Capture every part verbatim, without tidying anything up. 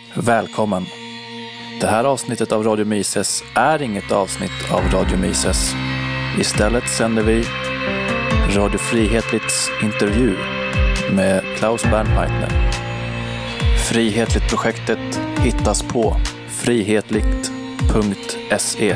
Välkommen! Det här avsnittet av Radio Mises är inget avsnitt av Radio Mises. Istället sänder vi Radio Frihetligts intervju med Klaus Bernheitner. Frihetligt-projektet hittas på frihetligt punkt se.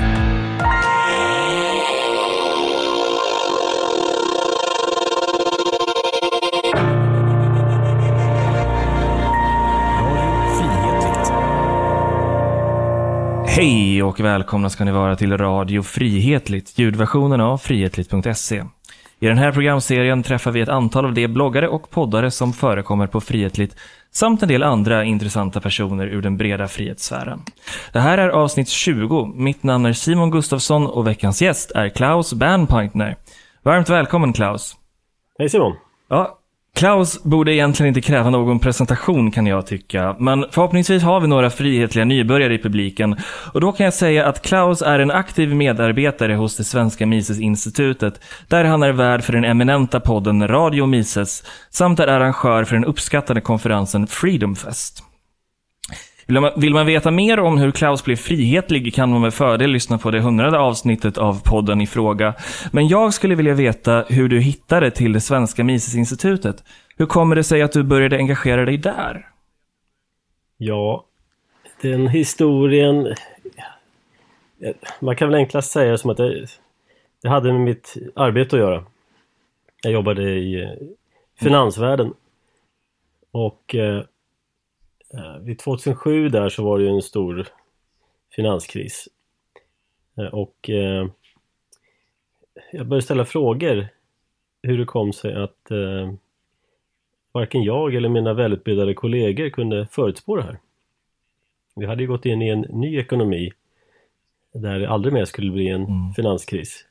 Hej och välkomna ska ni vara till Radio Frihetligt, ljudversionen av frihetligt punkt se. I den här programserien träffar vi ett antal av de bloggare och poddare som förekommer på Frihetligt samt en del andra intressanta personer ur den breda frihetssfären. Det här är avsnitt tjugo. Mitt namn är Simon Gustafsson och veckans gäst är Klaus Bernheitner. Varmt välkommen, Klaus. Hej Simon. Ja, Klaus borde egentligen inte kräva någon presentation, kan jag tycka. Men förhoppningsvis har vi några frihetliga nybörjare i publiken. Och då kan jag säga att Klaus är en aktiv medarbetare hos det svenska Mises-institutet, där han är värd för den eminenta podden Radio Mises, samt är arrangör för den uppskattade konferensen Freedom Fest. Vill man, vill man veta mer om hur Klaus blev frihetlig kan man med fördel lyssna på det hundrade avsnittet av podden i fråga. Men jag skulle vilja veta hur du hittade till det svenska Mises-institutet. Hur kommer det sig att du började engagera dig där? Ja, den historien... Man kan väl enklast säga som att det, det hade med mitt arbete att göra. Jag jobbade i finansvärlden. Och... Vid tjugohundrasju där så var det ju en stor finanskris. Och eh, jag började ställa frågor hur det kom sig att eh, varken jag eller mina välutbildade kollegor kunde förutspå det här. Vi hade ju gått in i en ny ekonomi där det aldrig mer skulle bli en mm. finanskris.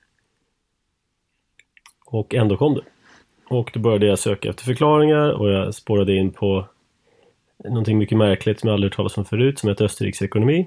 Och ändå kom det. Och då började jag söka efter förklaringar och jag spårade in på någonting mycket märkligt som jag aldrig talat om förut, som heter Österrikes ekonomi.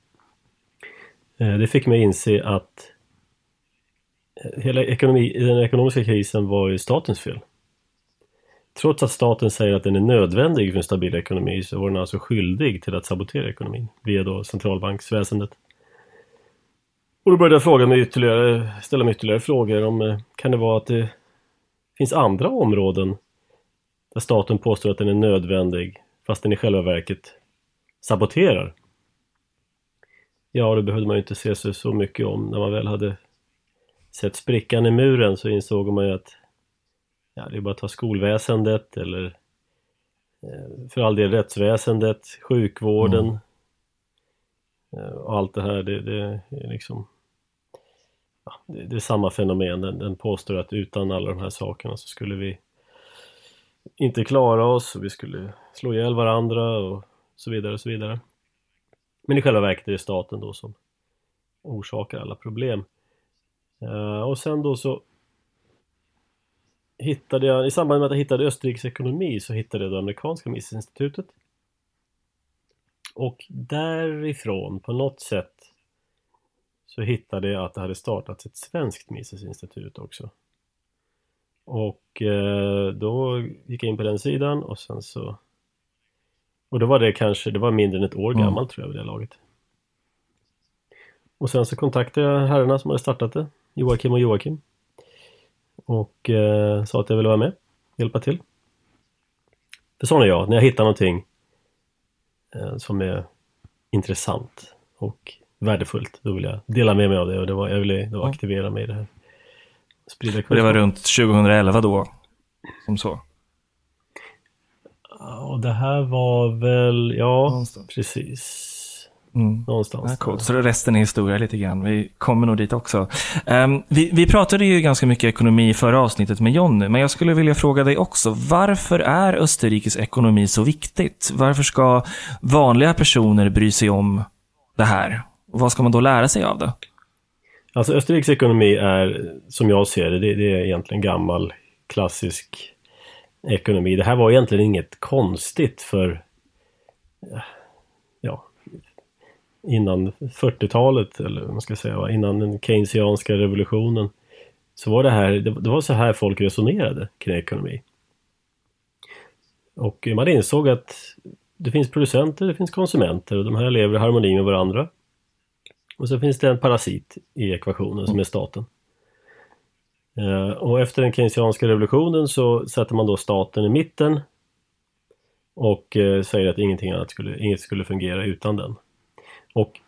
Det fick mig inse att hela ekonomi, den ekonomiska krisen var ju statens fel. Trots att staten säger att den är nödvändig för en stabil ekonomi, så var den alltså skyldig till att sabotera ekonomin via då centralbanksväsendet. Och då började jag fråga mig ytterligare, ställa mig ytterligare frågor om kan det vara att det finns andra områden där staten påstår att den är nödvändig fast den i själva verket saboterar. Ja, det behövde man ju inte se sig så mycket om. När man väl hade sett sprickan i muren så insåg man ju att ja, det är bara att ta skolväsendet eller för all del rättsväsendet, sjukvården mm. och allt det här. Det, det är liksom ja, det, det är samma fenomen. Den, den påstår att utan alla de här sakerna så skulle vi inte klara oss och vi skulle slå ihjäl varandra och så vidare och så vidare. Men i själva verket är det staten då som orsakar alla problem. Uh, och sen då så hittade jag, i samband med att jag hittade Österrikes ekonomi så hittade jag det amerikanska Mises-institutet. Och därifrån på något sätt så hittade jag att det hade startats ett svenskt Mises-institut också. Och eh, då gick jag in på den sidan och sen så och då var det kanske, det var mindre än ett år gammalt mm. tror jag vid det laget. Och sen så kontaktade jag herrarna som hade startat det, Joakim och Joakim. Och eh, sa att jag ville vara med, hjälpa till. För sån är jag, när jag hittar någonting eh, som är intressant och värdefullt, då vill jag dela med mig av det och det var, jag ville då aktivera mig i det här. Det var runt tjugohundraelva då, som så. Och det här var väl, ja, någonstans. Precis. Mm. Någonstans. Ja, coolt. Så resten är historia lite grann. Vi kommer nog dit också. Um, vi, vi pratade ju ganska mycket ekonomi i förra avsnittet med Jonny, men jag skulle vilja fråga dig också, varför är Österrikes ekonomi så viktigt? Varför ska vanliga personer bry sig om det här? Och vad ska man då lära sig av det? Alltså Österrikes ekonomi är, som jag ser det, det, det är egentligen gammal klassisk ekonomi. Det här var egentligen inget konstigt för ja, innan fyrtiotalet eller vad man ska säga, innan den keynesianska revolutionen så var det här, det, det var så här folk resonerade kring ekonomi. Och man insåg att det finns producenter, det finns konsumenter och de här lever i harmoni med varandra. Och så finns det en parasit i ekvationen som är staten. Uh, och efter den keynesianska revolutionen så sätter man då staten i mitten och uh, säger att ingenting annat skulle, inget skulle fungera utan den. Och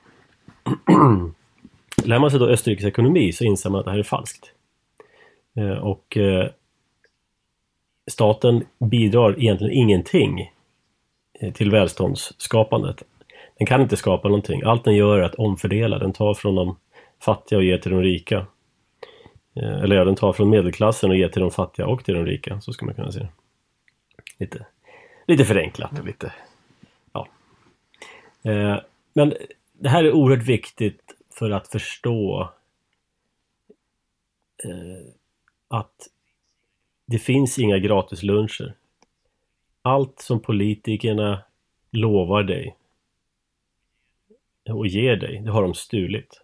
lär man sig då Österrikes ekonomi så inser man att det här är falskt. Uh, och uh, staten bidrar egentligen ingenting till välståndsskapandet. Den kan inte skapa någonting. Allt den gör är att omfördela. Den tar från de fattiga och ger till de rika. Eller ja, den tar från medelklassen och ger till de fattiga och till de rika. Så ska man kunna se det. Lite, lite förenklat och lite... Ja. Men det här är oerhört viktigt för att förstå att det finns inga gratis luncher. Allt som politikerna lovar dig och ger dig, det har de stulit.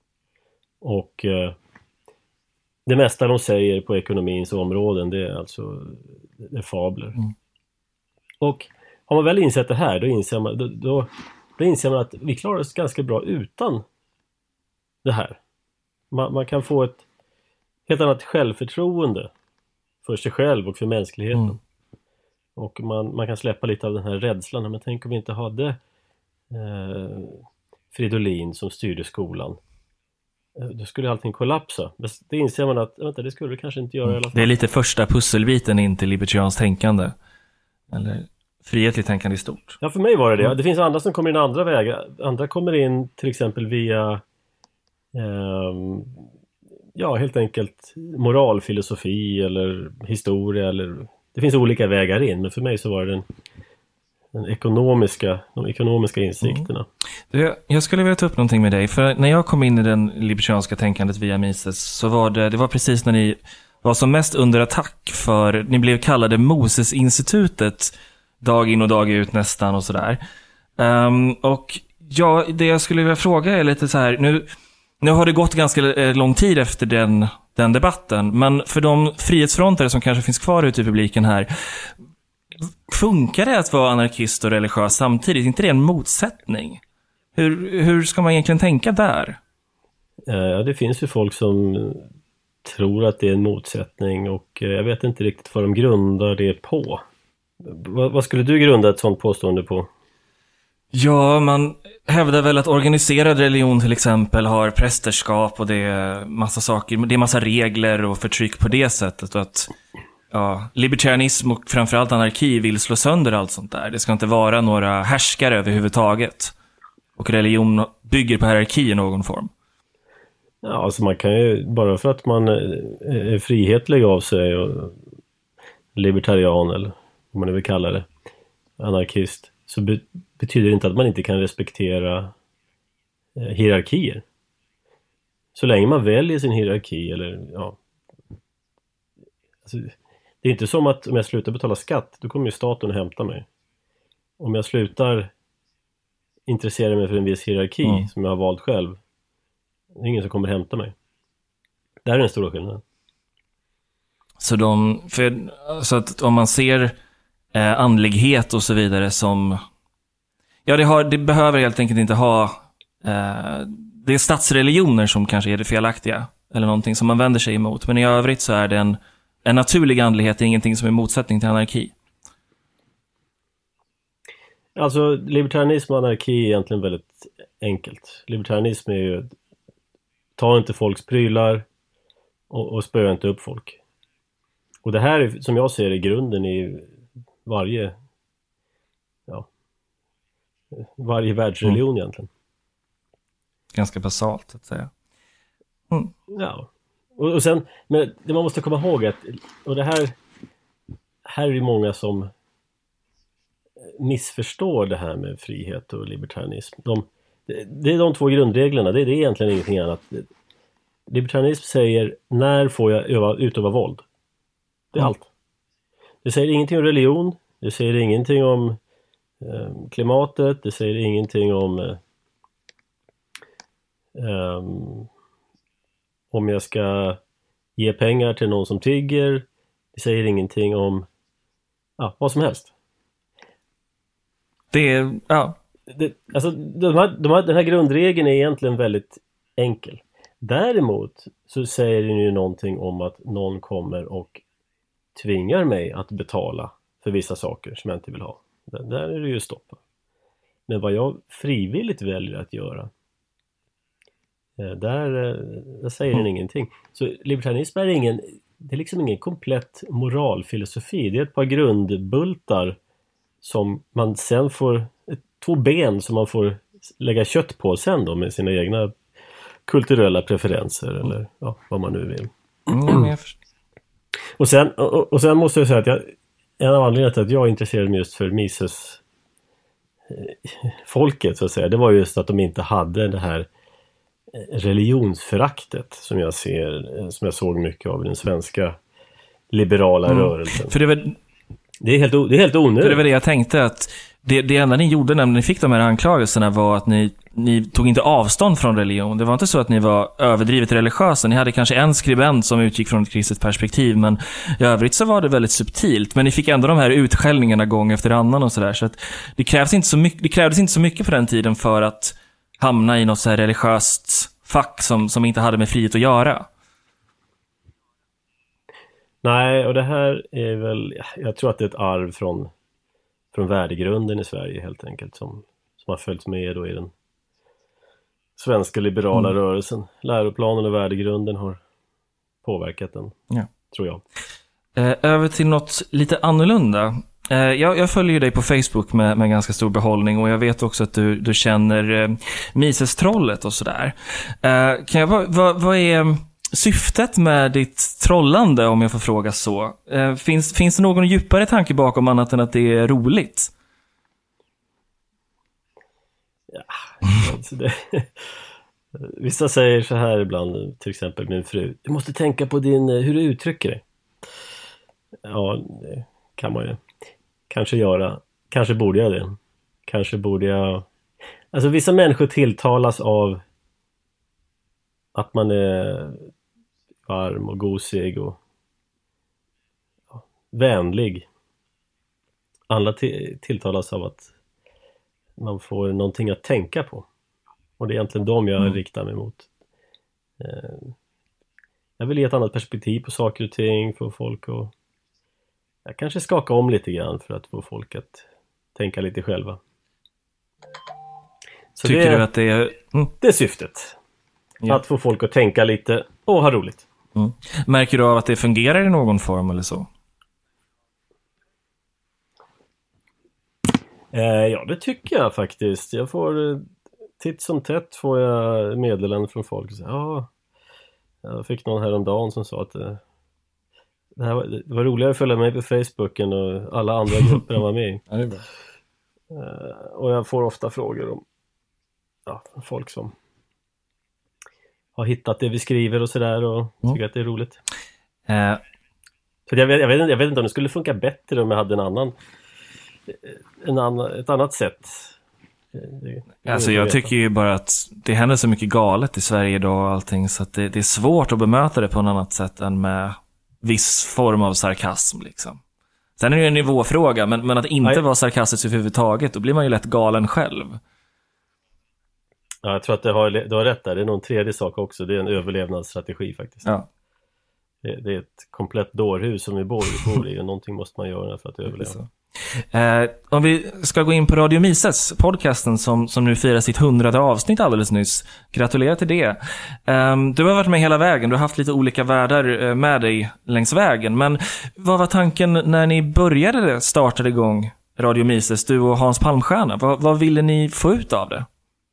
Och eh, det mesta de säger på ekonomins områden, det är alltså det är fabler. Mm. Och har man väl insett det här, då inser man, då, då, då inser man att vi klarar oss ganska bra utan det här. Man, man kan få ett helt annat självförtroende för sig själv och för mänskligheten. Mm. Och man, man kan släppa lite av den här rädslan. Men tänk om vi inte hade eh, Fridolin som styrde skolan. Eh, då skulle allting kollapsa. Men det inser man att vänta, det skulle det kanske inte göra i alla fall. Det är lite första pusselbiten in till libertarianskt tänkande. Eller frihetligt tänkande i stort. Ja, för mig var det det. Det finns andra som kommer in andra vägar. Andra kommer in till exempel via eh, ja, helt enkelt moralfilosofi eller historia eller... Det finns olika vägar in, men för mig så var det den, den ekonomiska, de ekonomiska insikterna. Mm. Jag skulle vilja ta upp någonting med dig, för när jag kom in i den libertarianska tänkandet via Mises så var det, det var precis när ni var som mest under attack för, ni blev kallade Moses-institutet dag in och dag ut nästan och sådär. Um, och ja, det jag skulle vilja fråga är lite så här, nu, nu har det gått ganska lång tid efter den den debatten, men för de frihetsfrontare som kanske finns kvar ute i publiken här, funkar det att vara anarkist och religiös samtidigt? Inte det en motsättning? Hur, hur ska man egentligen tänka där? Ja, det finns ju folk som tror att det är en motsättning och jag vet inte riktigt vad de grundar det på. Vad, vad skulle du grunda ett sånt påstående på? Ja, man hävdar väl att organiserad religion till exempel har prästerskap och det är massa saker, det är massa regler och förtryck på det sättet och att ja, libertarianism och framförallt anarki vill slå sönder allt sånt där. Det ska inte vara några härskare överhuvudtaget och religion bygger på hierarki i någon form. Ja, alltså man kan ju, bara för att man är frihetlig av sig och libertarian eller vad man nu vill kalla det, anarkist, så be- betyder det inte att man inte kan respektera eh, hierarkier. Så länge man väljer sin hierarki eller ja. Alltså, det är inte som att om jag slutar betala skatt, då kommer ju staten att hämta mig. Om jag slutar intressera mig för en viss hierarki mm. som jag har valt själv, det är ingen som kommer hämta mig. Det här är den stora skillnaden. Så de, för, så att om man ser eh, andlighet och så vidare som ja, det, har, det behöver helt enkelt inte ha eh, det är statsreligioner som kanske är det felaktiga eller någonting som man vänder sig emot, men i övrigt så är det en, en naturlig andlighet, det är ingenting som är motsättning till anarki. Alltså libertarianism och anarki är egentligen väldigt enkelt. Libertarianism är ju ta inte folks prylar och, och spöa inte upp folk. Och det här är, som jag ser, i grunden i varje ja, varje världsreligion mm. egentligen. Ganska basalt att säga. Mm. Ja. Och, och sen, men det man måste komma ihåg att, och det här här är det många som missförstår det här med frihet och libertarianism. De, det är de två grundreglerna, det är, det är egentligen ingenting annat. Libertarianism säger, när får jag öva, utöva våld? Det är mm. allt. Det säger ingenting om religion, det säger ingenting om eh, klimatet, det säger ingenting om eh, um, om jag ska ge pengar till någon som tigger, det säger ingenting om ja, vad som helst. Det är, ja. Det, alltså, de här, de här, den här grundregeln är egentligen väldigt enkel. Däremot så säger den ju någonting om att någon kommer och tvingar mig att betala för vissa saker som jag inte vill ha. Där, där är det ju stopp. Men vad jag frivilligt väljer att göra, där, där säger den mm. ingenting. Så libertarianism är ingen, det är liksom ingen komplett moralfilosofi. Det är ett par grundbultar som man sen får, två ben som man får lägga kött på sen då med sina egna kulturella preferenser eller ja, vad man nu vill. Mm, och, sen, och, och sen måste jag säga att jag, en av anledningarna till att jag är intresserad mig just för Mises folket så att säga, det var just att de inte hade det här religionsföraktet som jag ser, som jag såg mycket av i den svenska liberala mm. rörelsen. För det, var, det, är helt, det är helt onödigt. För det var det jag tänkte att det, det enda ni gjorde när ni fick de här anklagelserna var att ni, ni tog inte avstånd från religion. Det var inte så att ni var överdrivet religiösa. Ni hade kanske en skribent som utgick från ett kristet perspektiv, men i övrigt så var det väldigt subtilt. Men ni fick ändå de här utskällningarna gång efter annan och sådär. Så att det, krävs inte så mycket, det krävdes inte så mycket på den tiden för att hamna i något så här religiöst fack som, som inte hade med frihet att göra. Nej, och det här är väl, jag tror att det är ett arv från från värdegrunden i Sverige helt enkelt som, som har följt med då i den svenska liberala mm. rörelsen. Läroplanen och värdegrunden har påverkat den, ja. tror jag. Eh, över till något lite annorlunda. Eh, jag, jag följer dig på Facebook med, med ganska stor behållning och jag vet också att du, du känner eh, Mises-trollet och sådär. Eh, kan jag, vad, vad är syftet med ditt trollande, om jag får fråga så? Eh, finns, finns det någon djupare tanke bakom annat än att det är roligt? Ja, alltså det, vissa säger så här ibland, till exempel min fru: du måste tänka på din, hur du uttrycker dig. Ja, det kan man ju kanske göra. Kanske borde jag det. Kanske borde jag... Alltså vissa människor tilltalas av att man är varm och gosig och ja, vänlig. Andra t- tilltalas av att man får någonting att tänka på. Och det är egentligen dem jag mm. riktar mig mot. Eh, jag vill ge ett annat perspektiv på saker och ting för folk och jag kanske skaka om lite grann för att få folk att tänka lite själva. Så Tycker det, du att det är... Mm. Det är syftet. Ja. Att få folk att tänka lite och ha roligt. Mm. Märker du av att det fungerar i någon form eller så? Eh, ja, det tycker jag faktiskt. Jag får titt som tätt får jag meddelanden från folk. Ja, jag fick någon häromdagen som sa att eh, det, här var, det var roligare att följa mig på Facebook än och alla andra grupper jag var med i. Ja, det är bra. Eh, och jag får ofta frågor om ja, folk som har hittat det vi skriver och sådär och mm. tycker att det är roligt. Uh. Så jag vet, jag, vet, jag vet inte om det skulle funka bättre om jag hade en annan, en annan ett annat sätt. Det, det alltså jag tycker ju bara att det händer så mycket galet i Sverige idag och allting så att det, det är svårt att bemöta det på något annat sätt än med viss form av sarkasm liksom. Sen är det ju en nivåfråga, men, men att inte Nej. vara sarkastisk överhuvudtaget, då blir man ju lätt galen själv. Ja, jag tror att du har, du har rätt där. Det är någon tredje sak också. Det är en överlevnadsstrategi faktiskt. Ja. Det, det är ett komplett dårhus som vi bor, bor i och någonting måste man göra för att överleva. Eh, om vi ska gå in på Radio Mises, podcasten som, som nu firar sitt hundrade avsnitt alldeles nyss. Gratulerar till det. Eh, du har varit med hela vägen. Du har haft lite olika världar med dig längs vägen. Men vad var tanken när ni började starta igång Radio Mises, du och Hans Palmstierna? Vad, vad ville ni få ut av det?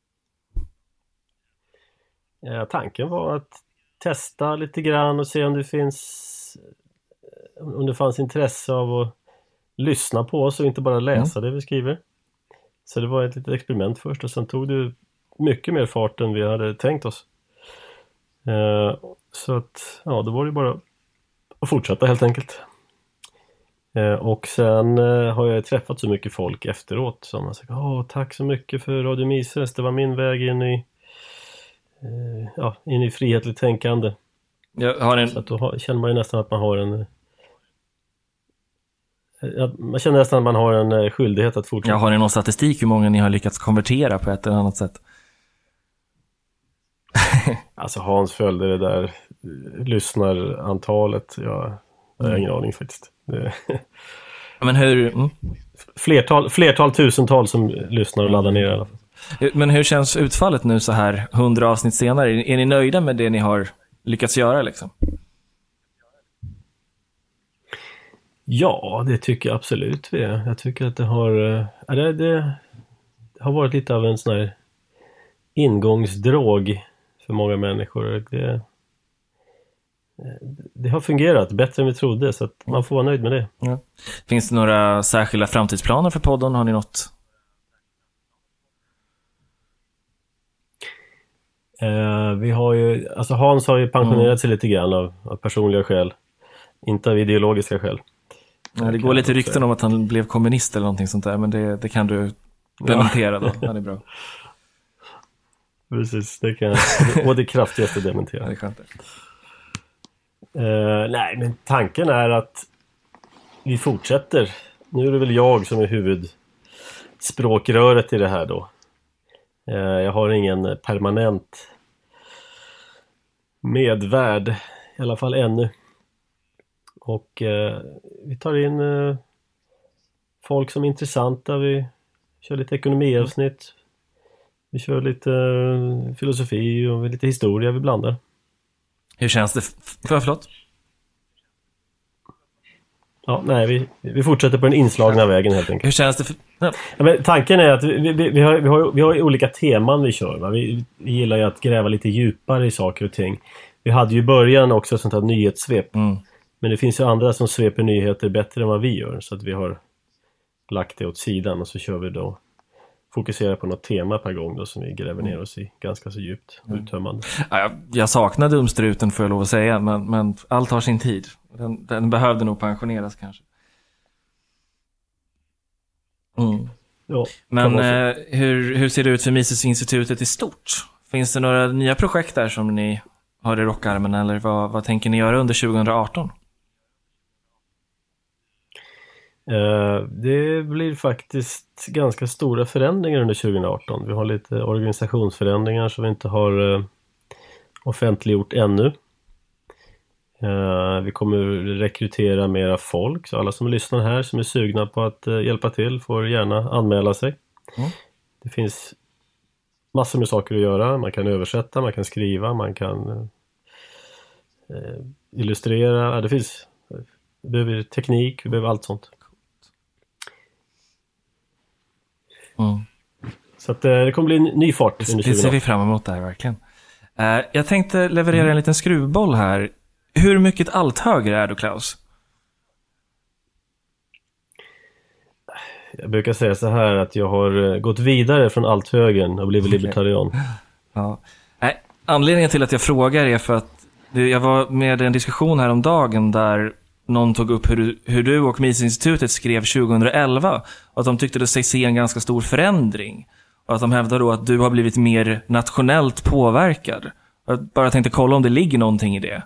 Ja, tanken var att testa lite grann och se om det finns om det fanns intresse av att lyssna på oss och inte bara läsa mm. det vi skriver. Så det var ett litet experiment först och sen tog det mycket mer fart än vi hade tänkt oss. Uh, så att ja, då var det bara att fortsätta helt enkelt. Uh, och sen uh, har jag träffat så mycket folk efteråt som har sagt: åh, tack så mycket för Radio Mises, det var min väg in i uh, ja, in i frihetligt tänkande. Jag har en... Så att då har, känner man ju nästan att man har en man känner nästan att man har en skyldighet att fortsätta. Ja, har ni någon statistik hur många ni har lyckats konvertera på ett eller annat sätt? Alltså Hans följde det där lyssnarantalet. Jag, jag har ingen aning faktiskt. Det... Men hur... Mm. Flertal, flertal tusental som lyssnar och laddar ner i alla fall. Men hur känns utfallet nu så här hundra avsnitt senare? Är ni nöjda med det ni har lyckats göra liksom? Ja, det tycker jag absolut vi är. Jag tycker att det har, ja, det, det har varit lite av en sån här ingångsdrog för många människor. Det, det har fungerat bättre än vi trodde, så att man får vara nöjd med det. Ja. Finns det några särskilda framtidsplaner för podden? Har ni något? Eh, vi har ju, alltså Hans har ju pensionerat mm. sig lite grann av, av personliga skäl. Inte av ideologiska skäl. Ja, det går lite rykten om att han blev kommunist eller någonting sånt där, men det, det kan du dementera då. Ja, det är bra. Precis, det kan jag. Och det kraftigaste dementera. Ja, det är skönt. Uh, nej, men tanken är att vi fortsätter. Nu är det väl jag som är huvudspråkröret i det här då. Uh, jag har ingen permanent medvärd, i alla fall ännu. Och uh, vi tar in uh, folk som är intressanta. Vi kör lite ekonomiavsnitt. Vi kör lite uh, filosofi och lite historia vi blandar. Hur känns det? För, förlåt? Ja, nej, vi, vi fortsätter på den inslagna vägen helt enkelt. Hur känns det? För... Ja. Ja, men tanken är att vi, vi, vi, har, vi, har, vi har olika teman vi kör. Va? Vi, vi gillar ju att gräva lite djupare i saker och ting. Vi hade ju i början också sånt här nyhetssvep. Mm. Men det finns ju andra som sveper nyheter bättre än vad vi gör. Så att vi har lagt det åt sidan och så kör vi då fokusera på något tema per gång då, som vi gräver ner oss i ganska så djupt och uttömmande. Ja, jag, jag saknar dumstruten får jag lov att säga, men, men allt har sin tid. Den, den behövde nog pensioneras kanske. Mm. Ja, men eh, hur, hur ser det ut för Mises-institutet i stort? Finns det några nya projekt där som ni har i rockarmen, eller vad, vad tänker ni göra under tjugo arton? Uh, det blir faktiskt ganska stora förändringar under tjugo arton. Vi har lite organisationsförändringar som vi inte har uh, offentliggjort ännu. Uh, vi kommer rekrytera mera folk, så alla som lyssnar här som är sugna på att uh, hjälpa till får gärna anmäla sig. Mm. Det finns massor med saker att göra. Man kan översätta, man kan skriva, man kan uh, uh, illustrera. Ja, det finns, vi behöver teknik, vi behöver allt sånt. Mm. Så att, det kommer bli en ny fart. Det, det ser vi fram emot där verkligen. uh, Jag tänkte leverera mm. en liten skruvboll här. Hur mycket allt högre är du, Klaus? Jag brukar säga så här att jag har gått vidare från allt högern och blivit okay. libertarian. Ja. Nej, anledningen till att jag frågar är för att jag var med i en diskussion här om dagen där någon tog upp hur du, hur du och Mises-institutet skrev tjugo elva och att de tyckte sig se en ganska stor förändring och att de hävdar då att du har blivit mer nationellt påverkad. Jag bara tänkte kolla om det ligger någonting i det.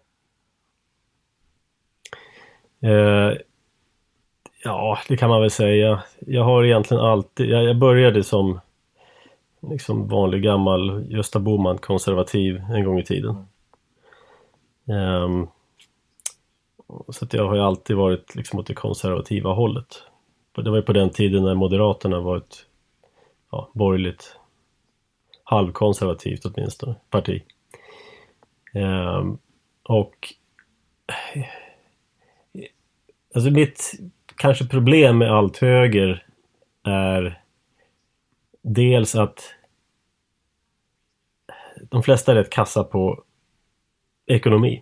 Uh, ja, det kan man väl säga. Jag har egentligen alltid, jag, jag började som liksom vanlig gammal Gösta Bohman konservativ en gång i tiden. Um, så att jag har ju alltid varit liksom åt det konservativa hållet. Det var ju på den tiden när Moderaterna var ett ja, borgerligt halvkonservativt åtminstone parti. Um, och alltså mitt kanske problem med allt höger är dels att de flesta är rätt kassa på ekonomi.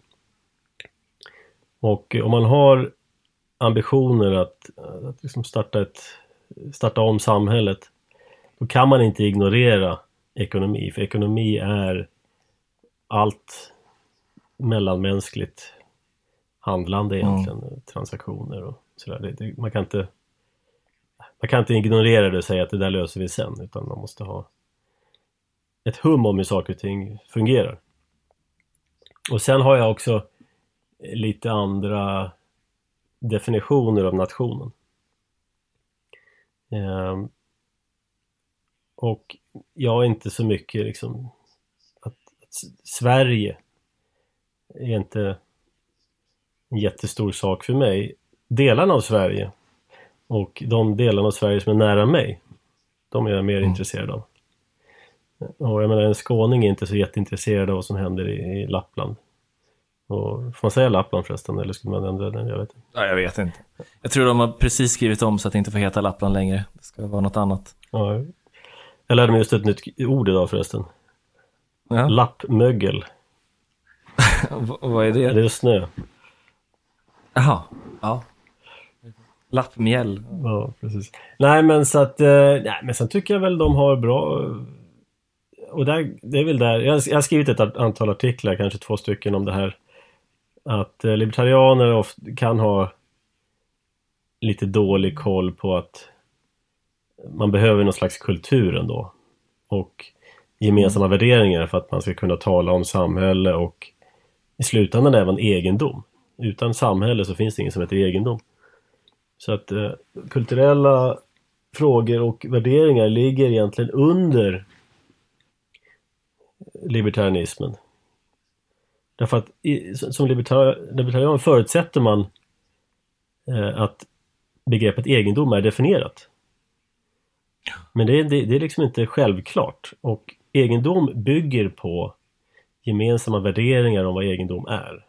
Och om man har ambitioner att, att liksom starta, ett, starta om samhället, då kan man inte ignorera ekonomi. För ekonomi är allt mellanmänskligt handlande egentligen, mm. transaktioner och sådär. Det, det, man kan inte man kan inte ignorera det och säga att det där löser vi sen, utan man måste ha ett hum om hur saker och ting fungerar. Och sen har jag också lite andra definitioner av nationen. Eh, och jag är inte så mycket liksom att, att Sverige är inte en jättestor sak för mig. Delarna av Sverige och de delarna av Sverige som är nära mig, de är jag mer mm. intresserad av. Och jag menar, en skåning är inte så jätteintresserad av vad som händer i, i Lappland. Och får man säga Lappland förresten, eller skulle man ändra den? Jag vet inte. Ja, jag vet inte. Jag tror de har precis skrivit om så att det inte får heta Lappland längre. Det ska vara något annat. Ja. Jag lärde mig just ett nytt ord idag förresten. Ja. Lappmögel. Vad är det? Det är snö. Jaha, ja. Lappmjäll. Ja, precis. Nej, men så att eh, nej, men sen tycker jag väl de har bra, och där, det är väl där jag, jag har skrivit ett antal artiklar, kanske två stycken om det här, att eh, libertarianer ofta kan ha lite dålig koll på att man behöver någon slags kultur ändå och gemensamma mm. värderingar för att man ska kunna tala om samhälle och i slutändan även egendom. Utan samhälle så finns det ingen som heter egendom. Så att eh, kulturella frågor och värderingar ligger egentligen under libertarianismen. Därför att i, som libertar, libertarian förutsätter man eh, att begreppet egendom är definierat. Men det, det, det är liksom inte självklart. Och egendom bygger på gemensamma värderingar om vad egendom är.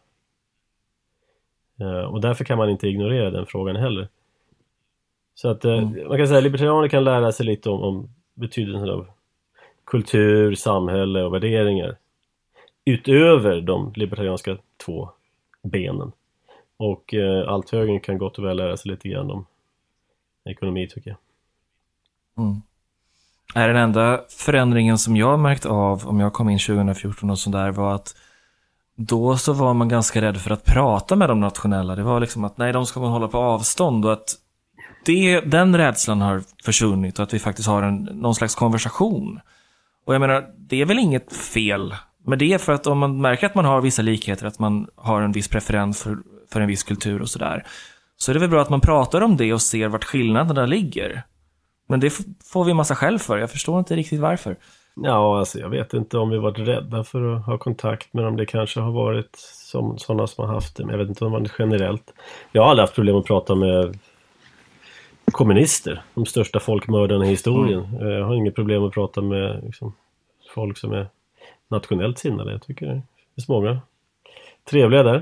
Eh, och därför kan man inte ignorera den frågan heller. Så att eh, mm. man kan säga att libertarianer kan lära sig lite om, om betydelsen av kultur, samhälle och värderingar utöver de libertarianska två benen. Och eh, allt högern kan gott och väl lära sig lite grann om ekonomi, tycker jag. Mm. Är den enda förändringen som jag märkt av om jag kom in tjugo fjorton och sådär var att då så var man ganska rädd för att prata med de nationella. Det var liksom att nej, de ska man hålla på avstånd, och att det, den rädslan har försvunnit och att vi faktiskt har en, någon slags konversation. Och jag menar, det är väl inget fel med det, för att om man märker att man har vissa likheter, att man har en viss preferens för, för en viss kultur och sådär, så är det väl bra att man pratar om det och ser vart skillnaderna ligger. Men det får vi massa själv för. Jag förstår inte riktigt varför. Ja, alltså jag vet inte om vi varit rädda för att ha kontakt med dem. Det kanske har varit som, sådana som har haft det. Men jag vet inte om man är generellt. Jag har aldrig haft problem att prata med kommunister. De största folkmördarna i historien. Mm. Jag har inget problem att prata med liksom, folk som är nationellt sinnade. Jag tycker det är många trevliga där.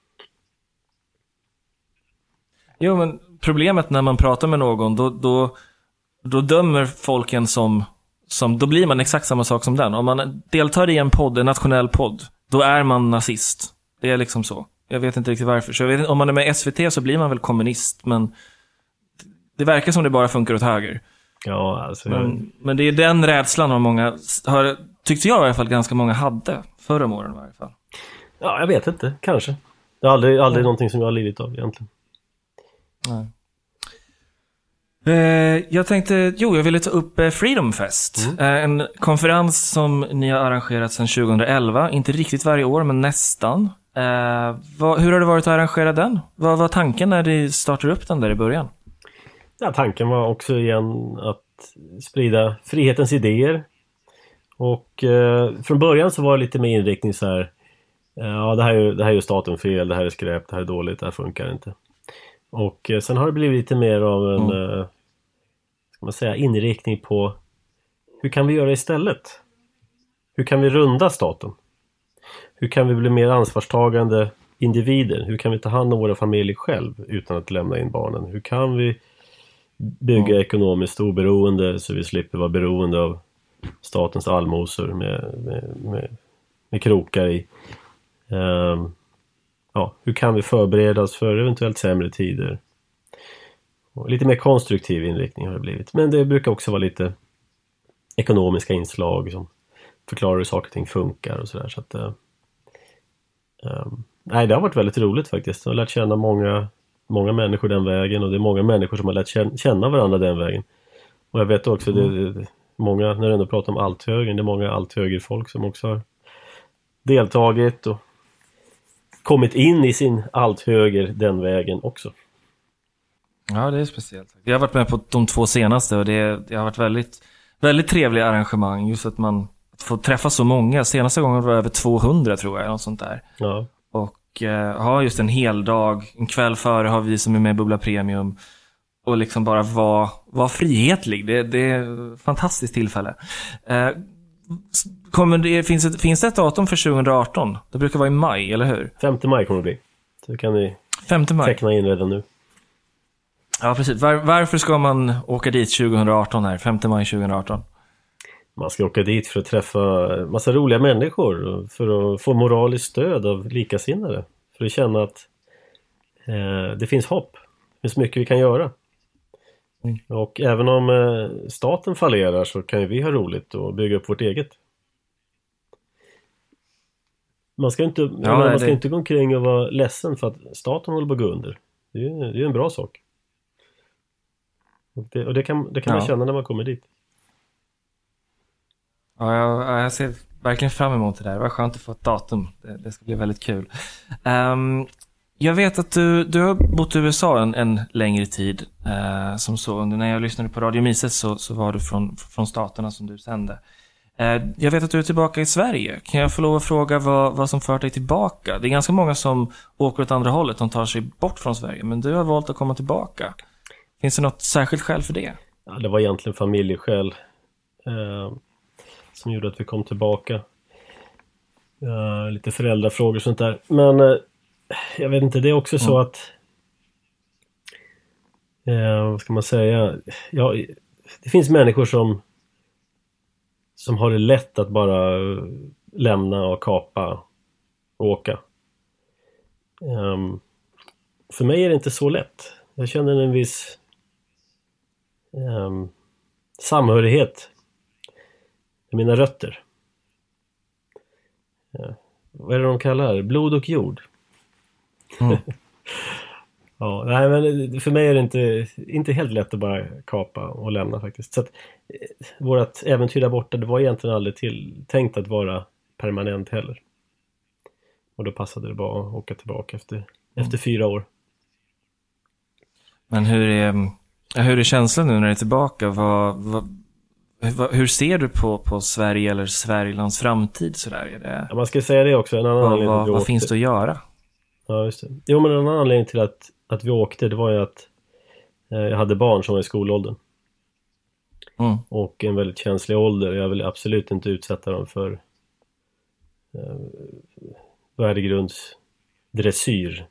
Jo, men problemet när man pratar med någon, då... då Då dömer folken som, som... Då blir man exakt samma sak som den. Om man deltar i en podd, en nationell podd, då är man nazist. Det är liksom så. Jag vet inte riktigt varför. Så jag vet inte, om man är med S V T så blir man väl kommunist. Men det verkar som det bara funkar åt höger. Ja, alltså... Men, jag... men det är den rädslan av många... Har, tyckte jag i alla fall ganska många hade. Förra åren i varje fall. Ja, jag vet inte. Kanske. Det är aldrig, aldrig mm. någonting som jag har lidit av egentligen. Nej. Jag tänkte, jo jag ville ta upp Freedom Fest, mm. en konferens som ni har arrangerat sedan tjugoelva, inte riktigt varje år men nästan. Eh, vad, hur har det varit att arrangera den? Vad var tanken när ni startade upp den där i början? Ja, tanken var också igen att sprida frihetens idéer. Och eh, från början så var det lite mer inriktning så här, ja det här är ju, det här är ju staten fel, det här är skräp, det här är dåligt, det här funkar inte. Och eh, sen har det blivit lite mer av en mm. eh, ska man säga, inriktning på hur kan vi göra istället? Hur kan vi runda staten? Hur kan vi bli mer ansvarstagande individer? Hur kan vi ta hand om våra familjer själv utan att lämna in barnen? Hur kan vi bygga mm. ekonomiskt oberoende så vi slipper vara beroende av statens allmosor med, med, med, med krokar i? Um, ja, hur kan vi förbereda oss för eventuellt sämre tider? Och lite mer konstruktiv inriktning har det blivit. Men det brukar också vara lite ekonomiska inslag som förklarar hur saker och ting funkar och sådär. Så att, uh, um, nej, det har varit väldigt roligt faktiskt. Jag har lärt känna många, många människor den vägen. Och det är många människor som har lärt känna varandra den vägen. Och jag vet också, mm. det, det, många, när du ändå pratar om althögern, det är många althögerfolk som också har deltagit och kommit in i sin althöger den vägen också. Ja, det är speciellt. Jag har varit med på de två senaste och det, det har varit väldigt, väldigt trevliga arrangemang. Just att man får träffa så många. Senaste gången var det över tvåhundra tror jag, något sånt där. Ja. Och eh, ha just en hel dag, en kväll före har vi som är med i Bubbla Premium. Och liksom bara vara var frihetlig. Det, det är ett fantastiskt tillfälle. Eh, kommer det, finns, ett, finns det ett datum för tjugo arton? Det brukar vara i maj, eller hur? femte maj kommer det bli. Så kan ni femte maj. teckna in redan nu. Ja, precis. Var, varför ska man åka dit tjugo arton här? femte maj tjugo arton? Man ska åka dit för att träffa massa roliga människor. För att få moraliskt stöd av likasinnade. För att känna att eh, det finns hopp. Det finns mycket vi kan göra. Mm. Och även om eh, staten fallerar så kan ju vi ha roligt och bygga upp vårt eget. Man ska inte, ja, man ska det... inte gå omkring och vara ledsen för att staten håller på att gå under. Det är ju det är en bra sak. Och det, och det kan, det kan ja. man känna när man kommer dit. Ja, jag, jag ser verkligen fram emot det där. Det var skönt att få ett datum. Det, det ska bli väldigt kul. Um, jag vet att du, du har bott i U S A en, en längre tid. Uh, som så. När jag lyssnade på Radio Mises så, så var du från, från staterna som du sände. Uh, jag vet att du är tillbaka i Sverige. Kan jag få lov att fråga vad, vad som för dig tillbaka? Det är ganska många som åker åt andra hållet. De tar sig bort från Sverige. Men du har valt att komma tillbaka. Finns det något särskilt skäl för det? Ja, det var egentligen familjeskäl eh, som gjorde att vi kom tillbaka. Eh, lite föräldrafrågor och sånt där. Men eh, jag vet inte, det är också mm. så att eh, vad ska man säga? Ja, det finns människor som som har det lätt att bara lämna och kapa och åka. Eh, för mig är det inte så lätt. Jag känner en viss Um, samhörighet med mina rötter. Ja. Vad är det de kallar? Blod och jord. Mm. Ja, nej, men för mig är det inte, inte helt lätt att bara kapa och lämna faktiskt. Så att vårat äventyr där borta, det var egentligen aldrig till, tänkt att vara permanent heller. Och då passade det bara att åka tillbaka efter, mm. efter fyra år. Men hur är... Hur är känslan nu när du är tillbaka? Vad, vad, vad, hur ser du på, på Sverige eller Sverigelands framtid? Sådär? Är det, ja, man ska säga det också. En annan vad anledning vad, vad finns det att göra? Ja, just det. Jo, men en annan anledning till att, att vi åkte, det var ju att eh, jag hade barn som var i skolåldern. Mm. Och en väldigt känslig ålder. Jag vill absolut inte utsätta dem för eh, värdegrundsdressyr.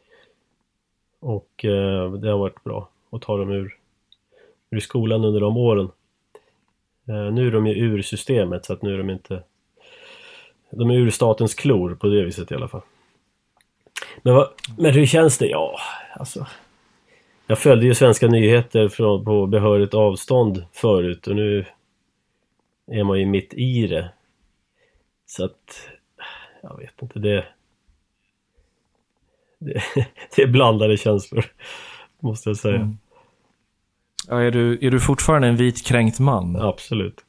Och eh, det har varit bra. Och ta dem ur, ur skolan under de åren. Eh, nu är de ju ur systemet, så att nu är de inte... De är ur statens klor på det viset i alla fall. Men, vad, men hur känns det? Ja, alltså... Jag följde ju svenska nyheter från, på behörigt avstånd förut. Och nu är man ju mitt i det. Så att... Jag vet inte, det... Det, det är blandade känslor, måste jag säga. Mm. Ja, är du, är du fortfarande en vit kränkt man? Absolut.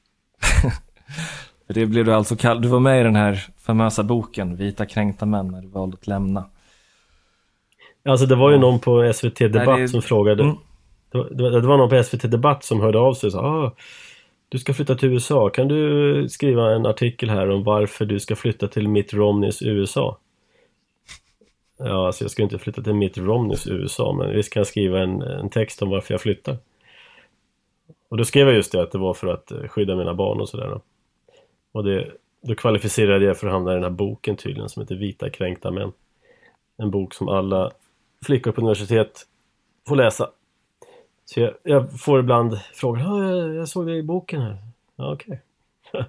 Det blev du alltså kall. Du var med i den här famösa boken Vita kränkta män när du valde att lämna. Alltså det var ju någon på S V T Debatt det... som frågade. Mm. Det, var, det var någon på S V T Debatt som hörde av sig och sa ah, du ska flytta till U S A. Kan du skriva en artikel här om varför du ska flytta till Mitt Romneys U S A? Ja, alltså jag ska inte flytta till Mitt Romneys U S A, men visst kan jag skriva en, en text om varför jag flyttar. Och då skrev jag just det, att det var för att skydda mina barn och sådär. Och det, då kvalificerade jag för att hamna i den här boken tydligen som heter Vita kränkta män. En bok som alla flickor på universitet får läsa. Så jag, jag får ibland frågor, ja, jag, jag såg det i boken här. Ja, okej. Okay.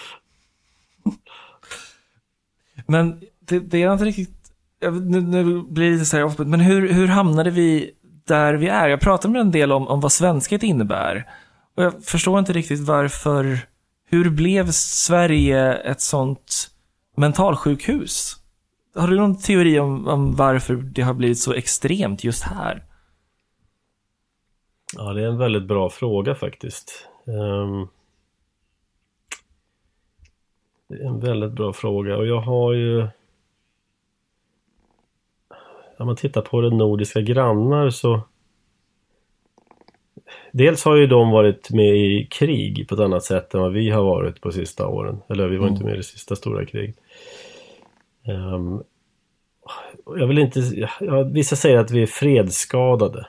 Men det, det är inte riktigt... Nu, nu blir det lite så här, men hur, hur hamnade vi där vi är? Jag pratade med en del om, om vad svenskhet innebär. Och jag förstår inte riktigt varför... Hur blev Sverige ett sånt mentalsjukhus? Har du någon teori om, om varför det har blivit så extremt just här? Ja, det är en väldigt bra fråga faktiskt. Um, det är en väldigt bra fråga. Och jag har ju... Om man tittar på de nordiska grannar så dels har ju de varit med i krig på ett annat sätt än vad vi har varit på sista åren. Eller vi var mm. inte med i det sista stora kriget. Um, jag vill inte... Ja, vissa säger att vi är fredsskadade.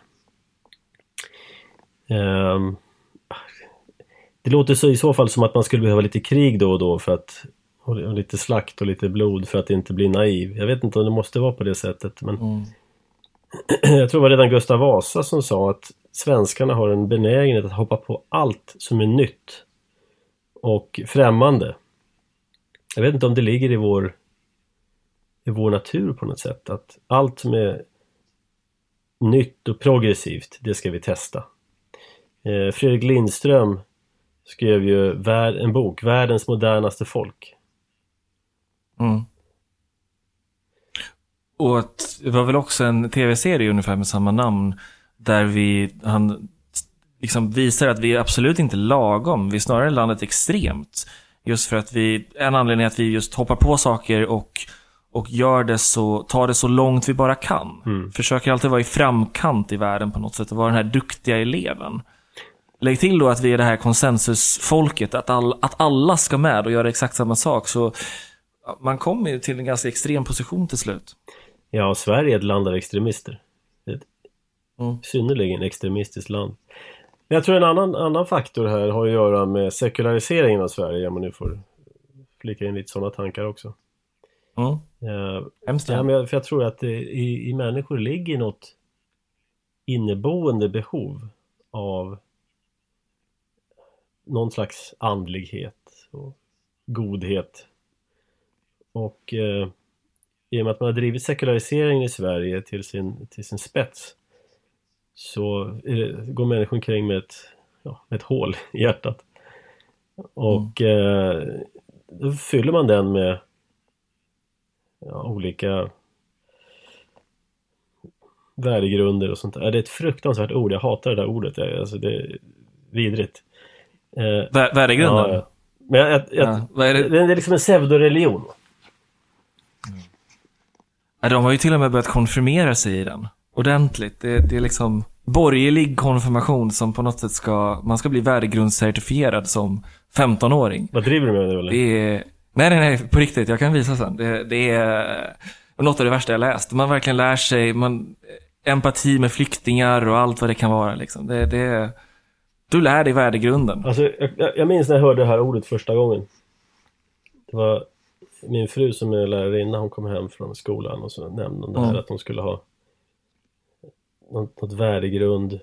Um, det låter så i så fall som att man skulle behöva lite krig då och då för att... Och lite slakt och lite blod för att inte bli naiv. Jag vet inte om det måste vara på det sättet. Men mm. jag tror det var redan Gustav Vasa som sa att svenskarna har en benägenhet att hoppa på allt som är nytt och främmande. Jag vet inte om det ligger i vår, i vår natur på något sätt. Att allt som är nytt och progressivt, det ska vi testa. Eh, Fredrik Lindström skrev ju en bok, Världens modernaste folk. Mm. Och att det var väl också en tv-serie ungefär med samma namn där vi han liksom visar att vi är absolut inte lagom, vi är snarare landet extremt, just för att vi en anledning är att vi just hoppar på saker och och gör det så tar det så långt vi bara kan. Mm. Försöker alltid vara i framkant i världen på något sätt och vara den här duktiga eleven. Lägg till då att vi är det här konsensusfolket, att, all, att alla ska med och göra exakt samma sak, så man kommer ju till en ganska extrem position till slut. Ja, Sverige är ett land av extremister. Ett mm. synnerligen extremistiskt land. Men jag tror en annan, annan faktor här har att göra med sekulariseringen av Sverige, om man nu får flika in lite sådana tankar också. Mm. Ja, ja, men jag, för jag tror att det, i, i människor ligger något inneboende behov av någon slags andlighet och godhet. Och eh, i och med att man har drivit sekulariseringen i Sverige till sin, till sin spets, så är det, går människan kring med ett, ja, med ett hål i hjärtat. Och mm. eh, då fyller man den med ja, olika värdegrunder och sånt där. Det är ett fruktansvärt ord, jag hatar det där ordet. Alltså, det är vidrigt. Eh, Värdegrunden? Ja, men jag, jag, ja, vad är det? Det är liksom en pseudoreligion. Mm. Ja, de har ju till och med börjat konfirmera sig i den ordentligt. Det, det är liksom borgerlig konfirmation som på något sätt ska, man ska bli värdegrundscertifierad som femtonåring. Vad driver du med det, eller? Det är, nej, nej, nej, på riktigt, jag kan visa sen. Det, det är något av det värsta jag läst. Man verkligen lär sig man, empati med flyktingar och allt vad det kan vara. Liksom. Det, det är... Du lär dig värdegrunden. Alltså, jag, jag minns när jag hörde det här ordet första gången. Det var min fru som är lärarinna, hon kom hem från skolan och så nämnde hon det här mm. att hon skulle ha något, något värdegrund,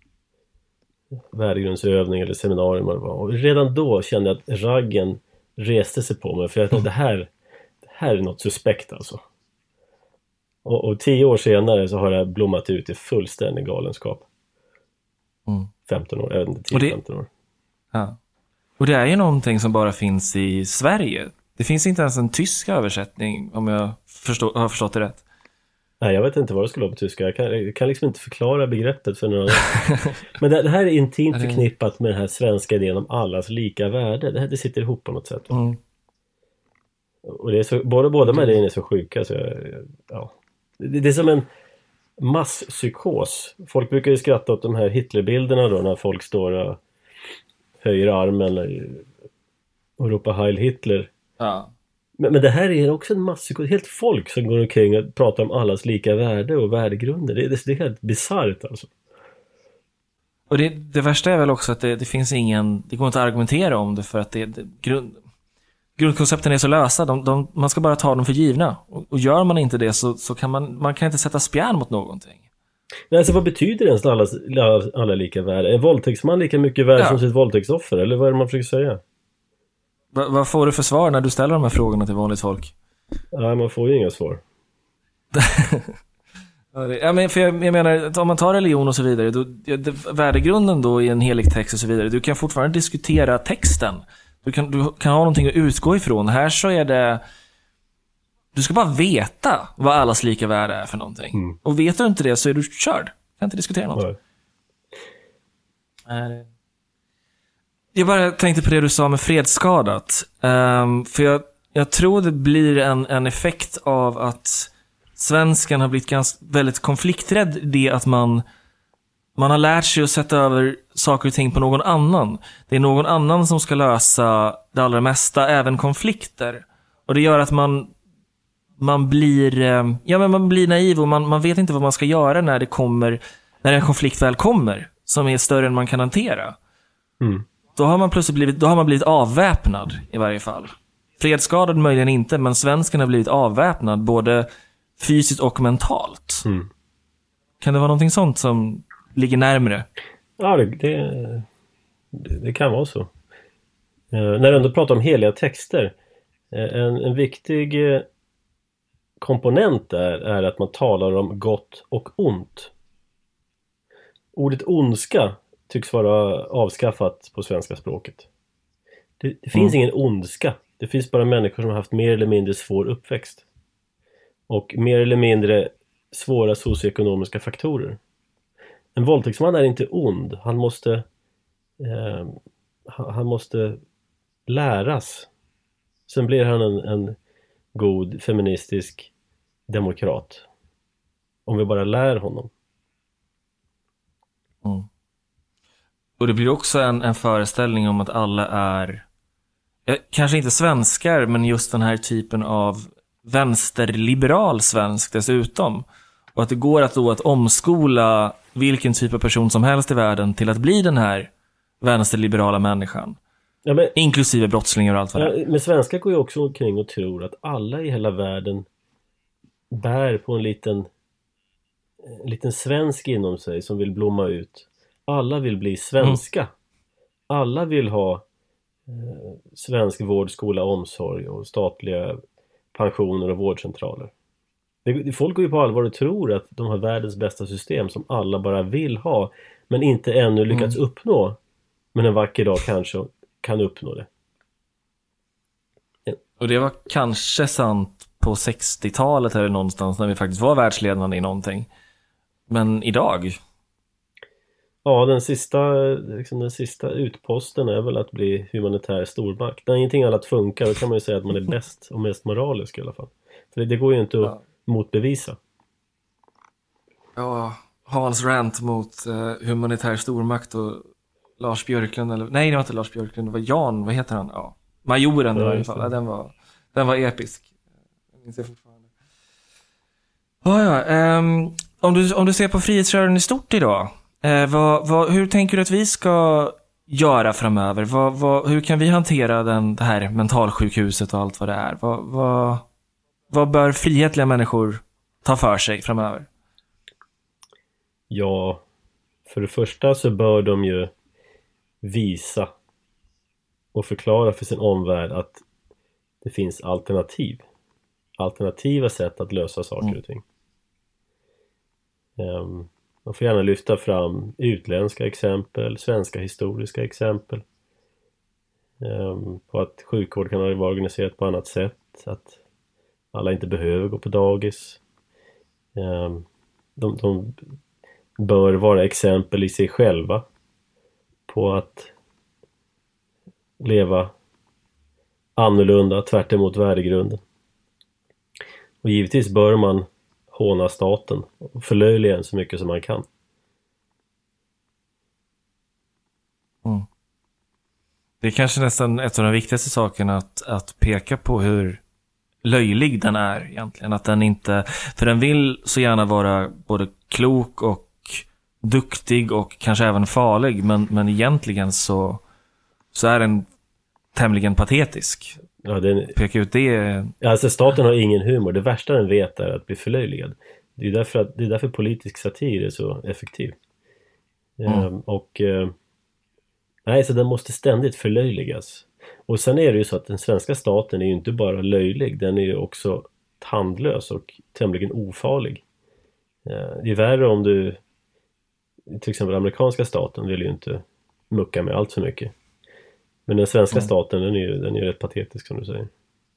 värdegrundsövning eller seminarium eller vad. Och redan då kände jag att raggen reste sig på mig, för jag tänkte, det här, det här är något suspekt alltså. Och, och tio år senare så har det blommat ut i fullständig galenskap. Mm. femton år, jag vet inte, tio femton år. Ja. Och det är ju någonting som bara finns i Sverige. Det finns inte ens en tysk översättning, om jag förstå, har förstått det rätt. Nej, jag vet inte vad det skulle vara på tyska. Jag kan, jag kan liksom inte förklara begreppet för några. Men det, det här är intimt förknippat med den här svenska idén om allas lika värde. Det här det sitter ihop på något sätt. Mm. Och det är så, båda, båda med det är så sjuka. Så jag, ja. det, det är som en masspsykos. Folk brukar ju skratta åt de här Hitlerbilderna då, när folk står och höjer armen och ropar Heil Hitler. Ja. Men, men det här är också en masspsykos. Helt folk som går omkring och pratar om allas lika värde och värdegrunder. Det, det, det är helt bisarrt alltså. Och det, det värsta är väl också att det, det finns ingen, det går inte att argumentera om det, för att det, det grund, grundkoncepten är så lösa. De, de, man ska bara ta dem för givna. Och, och gör man inte det så, så kan man, man kan inte sätta spjärn mot någonting. Nej, alltså vad betyder det ens alla, alla, alla lika värde? Är våldtäktsman lika mycket värde ja. som sitt våldtäktsoffer? Eller vad är det man försöker säga? Va, vad får du för svar när du ställer de här frågorna till vanligt folk? Nej, man får ju inga svar. Ja, men för jag, jag menar, om man tar religion och så vidare, då, det, värdegrunden då i en helig text och så vidare, du kan fortfarande diskutera texten. Du kan, du kan ha någonting att utgå ifrån. Här så är det, du ska bara veta vad allas lika värde är för någonting. Mm. Och vet du inte det så är du körd. Kan inte diskutera något. Nej. Jag bara tänkte på det du sa med fredsskadat. Um, för jag, jag tror det blir en, en effekt av att svenskan har blivit ganska, väldigt konflikträdd. Det att man, man har lärt sig att sätta över saker och ting på någon annan. Det är någon annan som ska lösa det allra mesta, även konflikter. Och det gör att man man blir ja men man blir naiv och man man vet inte vad man ska göra när det kommer när en konflikt väl kommer som är större än man kan hantera. Mm. Då har man plötsligt blivit då har man blivit avväpnad i varje fall. Fredsskadad möjligen inte, men svensken har blivit avväpnad både fysiskt och mentalt. Mm. Kan det vara någonting sånt som ligger närmare? Ja, det, det, det kan vara så. Eh, när du ändå pratar om heliga texter, eh, en, en viktig eh, komponent där är att man talar om gott och ont. Ordet ondska tycks vara avskaffat på svenska språket. Det, det finns mm. ingen ondska. Det finns bara människor som har haft mer eller mindre svår uppväxt. Och mer eller mindre svåra socioekonomiska faktorer. En våldtäktsman är inte ond. Han måste eh, han måste läras. Sen blir han en, en god feministisk demokrat. Om vi bara lär honom. Mm. Och det blir också en, en föreställning om att alla är eh, kanske inte svenskar, men just den här typen av vänsterliberal svensk dessutom. Och att det går att då att omskola vilken typ av person som helst i världen till att bli den här vänsterliberala människan. Ja, men, inklusive brottslingar och allt vad det är. Men svenskar går ju också omkring och tror att alla i hela världen bär på en liten en liten svensk inom sig som vill blomma ut. Alla vill bli svenska. Mm. Alla vill ha eh, svensk vård, skola, omsorg och statliga pensioner och vårdcentraler. Det, folk går ju på allvar och tror att de har världens bästa system som alla bara vill ha, men inte ännu lyckats mm. uppnå. Men en vacker dag kanske kan uppnå det. Ja. Och det var kanske sant på sextiotalet eller någonstans när vi faktiskt var världsledande i någonting. Men idag? Ja, den sista, liksom den sista utposten är väl att bli humanitär stormakt. När ingenting annat funkar, då kan man ju säga att man är bäst och mest moralisk i alla fall. För det, det går ju inte att ja. motbevisa. Ja, Hals rant mot uh, humanitär stormakt och Lars Björklund, eller nej, det var inte Lars Björklund, det var Jan, vad heter han? Ja, majoren ja, i alla fall. Ja, den var den var episk. Jag minns det fortfarande. Oh, ja, um, om du om du ser på frihetsrörelsen i stort idag, eh, vad, vad, hur tänker du att vi ska göra framöver? Vad, vad, hur kan vi hantera den, det här mentalsjukhuset och allt vad det är? Vad, vad, vad bör frihetliga människor ta för sig framöver? Ja, för det första så bör de ju visa och förklara för sin omvärld att det finns alternativ. Alternativa sätt att lösa saker mm. och ting. Um, man får gärna lyfta fram utländska exempel, svenska historiska exempel. Um, på att sjukvård kan vara organiserat på annat sätt. Att alla inte behöver gå på dagis. Um, de, de bör vara exempel i sig själva på att leva annorlunda, tvärt emot värdegrunden. Och givetvis bör man håna staten och förlöjliga så mycket som man kan. Mm. Det är kanske nästan ett av de viktigaste sakerna att, att peka på hur löjlig den är egentligen. Att den inte, för den vill så gärna vara både klok och duktig och kanske även farlig, men, men egentligen så, så är den tämligen patetisk. Ja, den, Peka ut det. Alltså staten har ingen humor. Det värsta den vet är att bli förlöjligad. Det är därför, att, det är därför politisk satir är så effektiv. Mm. Ehm, och eh, nej, så den måste ständigt förlöjligas. Och sen är det ju så att den svenska staten är ju inte bara löjlig, den är ju också tandlös och tämligen ofarlig. Ehm, det är värre om du, till exempel amerikanska staten vill ju inte mucka med allt för mycket. Men den svenska mm. staten, den är ju den är ju rätt patetisk som du säger.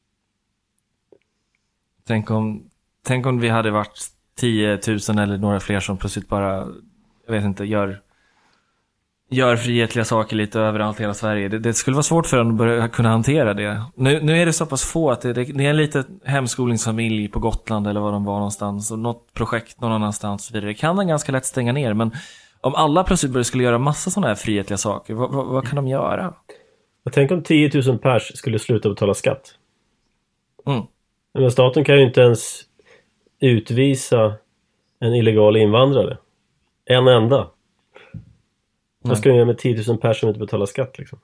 Tänk om, tänk om vi hade varit tio tusen eller några fler som plötsligt bara, jag vet inte, gör gör frihetliga saker lite överallt i hela Sverige. Det, det skulle vara svårt för dem att börja kunna hantera det. Nu, nu är det så pass få att det, det, det är en liten hemskolningsfamilj på Gotland eller var de var någonstans och något projekt någon annanstans. Det kan den ganska lätt stänga ner, men om alla plötsligt skulle göra massa sådana här frihetliga saker, vad, vad, vad kan de göra? Jag tänker om tio tusen pers skulle sluta betala skatt. Mm. Men staten kan ju inte ens utvisa en illegal invandrare. En enda. Vad ska de göra med tio tusen pers som inte betalar skatt liksom?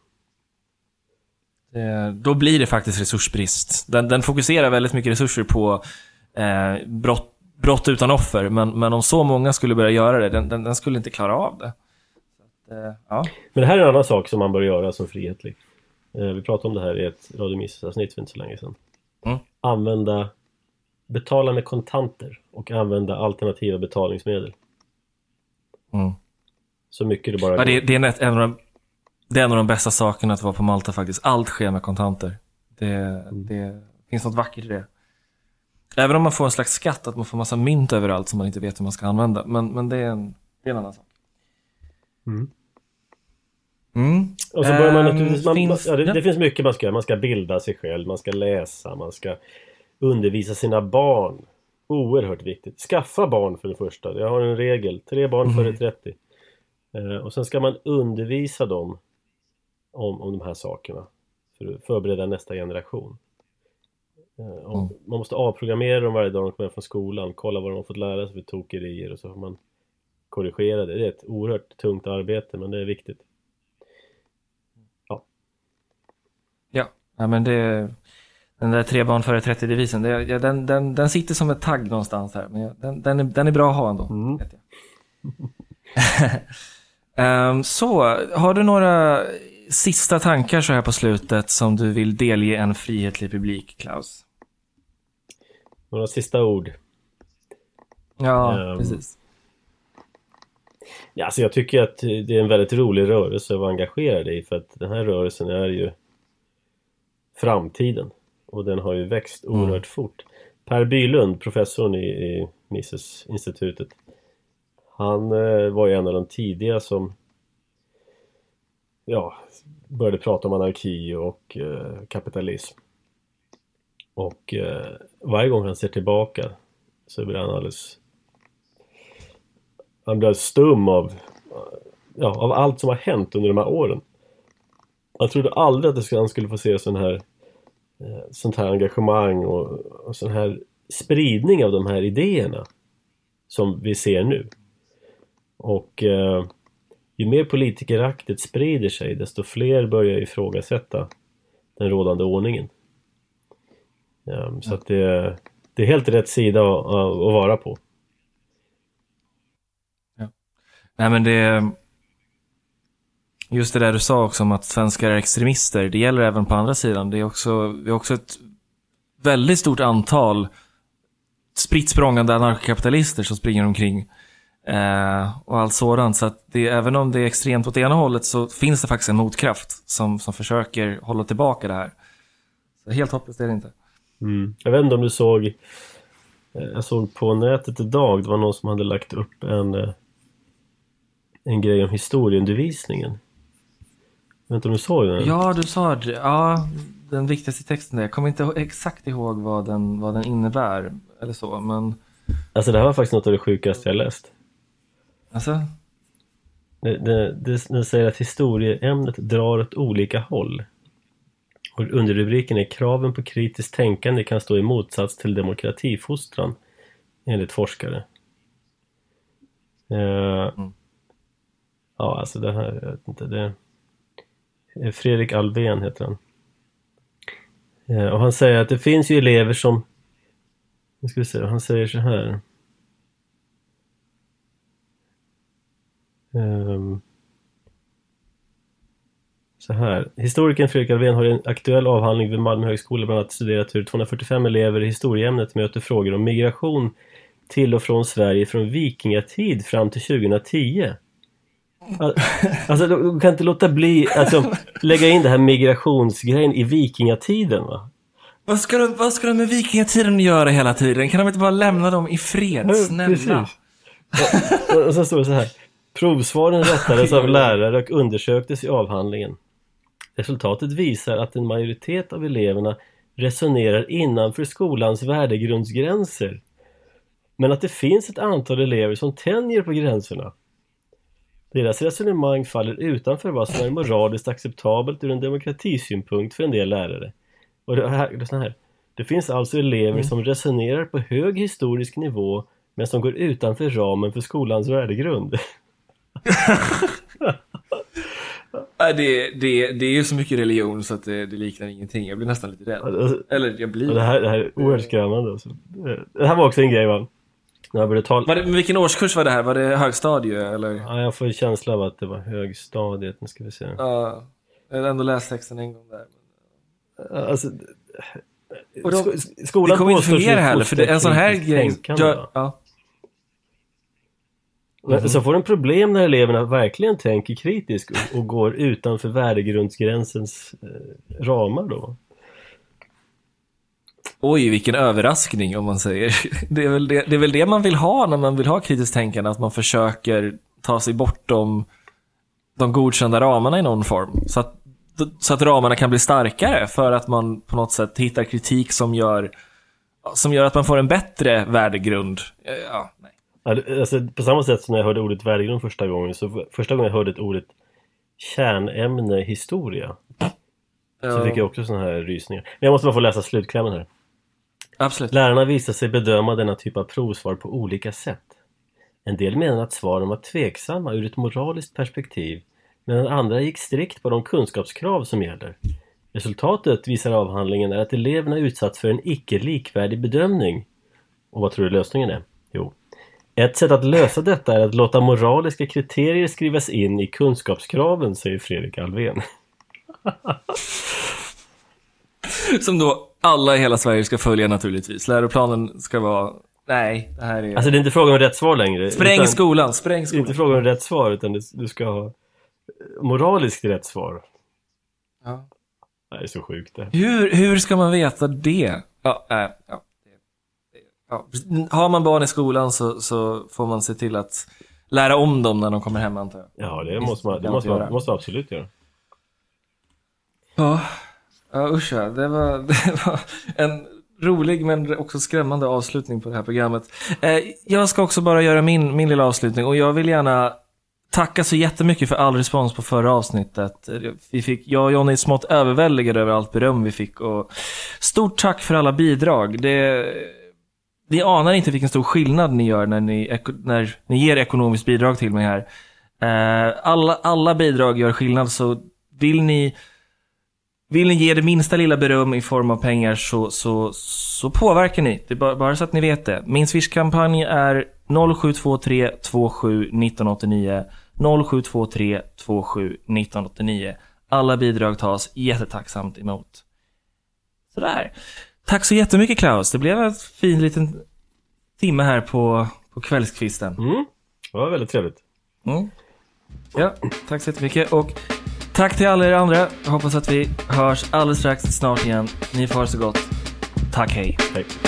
Det, då blir det faktiskt resursbrist. Den, den fokuserar väldigt mycket resurser på eh, brott, brott utan offer. Men, men om så många skulle börja göra det, den, den, den skulle inte klara av det. Så att, eh, ja. Men det här är en annan sak som man bör göra som frihetlig. Eh, vi pratade om det här i ett Radio Mises-avsnitt för inte så länge sedan. Mm. Använda, betala med kontanter och använda alternativa betalningsmedel. Mm. Så mycket det bara ja, det, det, är en, en av de, det är en av de bästa sakerna att vara på Malta faktiskt. Allt sker med kontanter. Det, mm. det finns något vackert i det. Även om man får en slags skatt, att man får massa mynt överallt som man inte vet hur man ska använda. Men, men det, är en, det är en annan sak. Mm. Mm. Och så börjar man naturligtvis, man, finns, ja, det, ja. det finns mycket man ska göra. Man ska bilda sig själv, man ska läsa, man ska undervisa sina barn. Oerhört viktigt. Skaffa barn för det första. Jag har en regel. Tre barn mm. före trettio. Eh, och sen ska man undervisa dem om, om de här sakerna. För att förbereda nästa generation. Eh, och mm. Man måste avprogrammera dem varje dag de kommer från skolan. Kolla vad de har fått lära sig för tokerier. Och så får man korrigera det. Det är ett oerhört tungt arbete, men det är viktigt. Ja. Ja, ja men det... Den där tre barn före trettio-devisen, det, ja, den, den, den sitter som ett tagg någonstans här. Men ja, den, den, är, den är bra att ha ändå. Mm. Vet jag. um, så, har du några sista tankar så här på slutet som du vill delge en frihetlig publik, Klaus? Några sista ord? Ja, um, precis. Ja, alltså jag tycker att det är en väldigt rolig rörelse att vara engagerad i. För att den här rörelsen är ju framtiden. Och den har ju växt oerhört mm. fort. Per Bylund, professorn i, i Mises-institutet. Han eh, var ju en av de tidiga som ja, började prata om anarki och eh, kapitalism. Och eh, varje gång han ser tillbaka så blir han alldeles han blir stum av ja, av allt som har hänt under de här åren. Jag trodde aldrig att det skulle, han skulle få se sån här sånt här engagemang och, och sån här spridning av de här idéerna som vi ser nu. Och eh, ju mer politikeraktigt sprider sig, desto fler börjar ifrågasätta den rådande ordningen. Ja, så att det, det är helt rätt sida att, att vara på. Ja. Nej men det just det där du sa också om att svenskar är extremister, det gäller även på andra sidan. Det är också, det är också ett väldigt stort antal spritt språngande anarkokapitalister som springer omkring eh, och allt sådant. Så att det, även om det är extremt åt ena hållet så finns det faktiskt en motkraft som, som försöker hålla tillbaka det här. Så helt hopplöst är det inte. Mm. Jag vet inte om du såg jag såg på nätet idag, det var någon som hade lagt upp en en grej om historieundervisningen. Jag vet inte om du såg den? Ja, du sa det. Ja, den viktigaste texten där. Jag kommer inte exakt ihåg vad den, vad den innebär. Eller så, men... Alltså det här var faktiskt något av det sjukaste jag läst. Alltså? Det, det, det, det säger att historieämnet drar åt olika håll. Och underrubriken är kraven på kritiskt tänkande kan stå i motsats till demokratifostran. Enligt forskare. Uh, mm. Ja, alltså det här, jag vet inte, det... Fredrik Alvén heter han. Ja, och han säger att det finns ju elever som... Nu ska vi se, han säger så här. Um, så här. Historikern Fredrik Alvén har i en aktuell avhandling vid Malmö högskola bland annat studerat hur tvåhundrafyrtiofem elever i historieämnet möter frågor om migration till och från Sverige från vikingatid fram till tjugohundratio. Alltså du kan inte låta bli alltså, lägga in det här migrationsgrejen i vikingatiden, va? Vad ska de, vad ska de med vikingatiden göra hela tiden? Kan de inte bara lämna dem i fred? Snälla. och, och, och så står det så här. Provsvaren rättades av lärare och undersöktes i avhandlingen. Resultatet visar att en majoritet av eleverna resonerar innanför skolans värdegrundsgränser. Men att det finns ett antal elever som tänjer på gränserna. Deras resonemang faller utanför vad som är moraliskt acceptabelt ur en demokratisynpunkt för en del lärare. Och det, här, det, här. det finns alltså elever mm. som resonerar på hög historisk nivå men som går utanför ramen för skolans värdegrund. det, det, det är ju så mycket religion så att det, det liknar ingenting. Jag blir nästan lite rädd. Alltså, Eller jag blir... Det här, det här är oerhört skrämmande. Alltså. Det här var också en grej, va? Jag tal... var det, vilken årskurs var det här? Var det högstadie eller? Ja, jag får en känsla av att det var högstadiet. Nu ska vi se. Ja, jag har ändå läst texten en gång där. Alltså, och då, skolan det kommer inte fungera heller, för det är en sån här grej. Ja, ja. Mm-hmm. Så får de problem när eleverna verkligen tänker kritiskt och, och går utanför värdegrundsgränsens eh, ramar då. Oj, vilken överraskning om man säger. Det är, väl det, det är väl det man vill ha när man vill ha kritiskt tänkande, att man försöker ta sig bortom de godkända ramarna i någon form. Så att, så att ramarna kan bli starkare för att man på något sätt hittar kritik som gör, som gör att man får en bättre värdegrund. Ja, nej. Alltså, på samma sätt som när jag hörde ordet värdegrund första gången, så första gången jag hörde ett ordet kärnämne historia, ja. Så fick jag också såna här rysningar. Men jag måste bara få läsa slutklämmen här. Absolut. Lärarna visar sig bedöma denna typ av provsvar på olika sätt. En del menar att svaren var tveksamma ur ett moraliskt perspektiv, medan andra gick strikt på de kunskapskrav som gäller. Resultatet, visar avhandlingen, är att eleverna utsatts för en icke likvärdig bedömning. Och vad tror du lösningen är? Jo. Ett sätt att lösa detta är att låta moraliska kriterier skrivas in i kunskapskraven, säger Fredrik Alvén. Som då alla i hela Sverige ska följa naturligtvis. Läroplanen ska vara... Nej, det här är... Alltså det är inte frågan om rätt svar längre. Spräng utan... skolan, spräng skolan. Det är inte frågan om rätt svar, utan du ska ha moraliskt rätt svar. Ja. Det är så sjukt det. Hur, hur ska man veta det? Ja, äh, ja. Ja. Har man barn i skolan så, så får man se till att lära om dem när de kommer hem, antar jag. Ja, det måste man, det måste man, måste man absolut göra. Ja, ja usch, det var, det var en rolig men också skrämmande avslutning på det här programmet. Eh, jag ska också bara göra min, min lilla avslutning, och jag vill gärna tacka så jättemycket för all respons på förra avsnittet. Vi fick, jag och Johnny är smått överväldigade över allt beröm vi fick, och stort tack för alla bidrag. Det... Vi anar inte vilken stor skillnad ni gör när ni, när ni ger ekonomiskt bidrag till mig här. Alla, alla bidrag gör skillnad, så vill ni, vill ni ge det minsta lilla beröm i form av pengar, så, så, så påverkar ni. Det är bara, bara så att ni vet det. Min Swish-kampanj är noll sju två tre två sju ett nio åtta nio. noll sju två tre två sju ett nio åtta nio. Alla bidrag tas jättetacksamt emot. Sådär. Tack så jättemycket, Klaus. Det blev en fin liten timme här på, på kvällskvisten. Mm. Det var väldigt trevligt. Mm. Ja, tack så jättemycket. Och tack till alla er andra. Jag hoppas att vi hörs alldeles strax snart igen. Ni får ha så gott. Tack, hej. Hej.